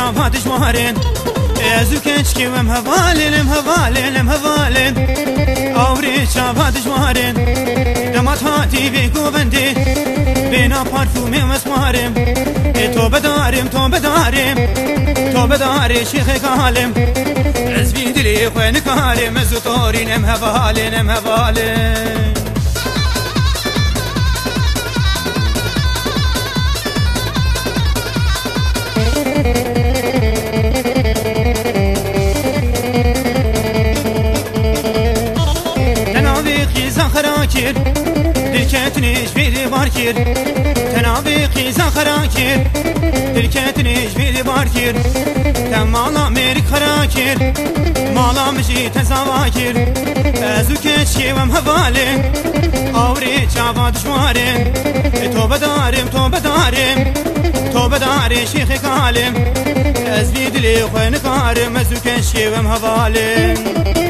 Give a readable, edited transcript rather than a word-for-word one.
چاوا دشوارن ازو کچکی وم هوالن آوری چاوا دشوارن دمات هاتی بی گوبنده بینا پارفومی مسمارم تو بدارم شیخ کالم از بی دلی خوین کارم از طورینم هوالن خراكير دلكتنيش في باركير تنابيقي زخراكير دلكتنيش في باركير تمالا ميرك خراكير مالا مجي تزاواكير ازو كشي وم هوالي اوري چاوا دشواري تو بدارم شيخ كالم از بيدلي خوين كارم ازو كشي وم هوالي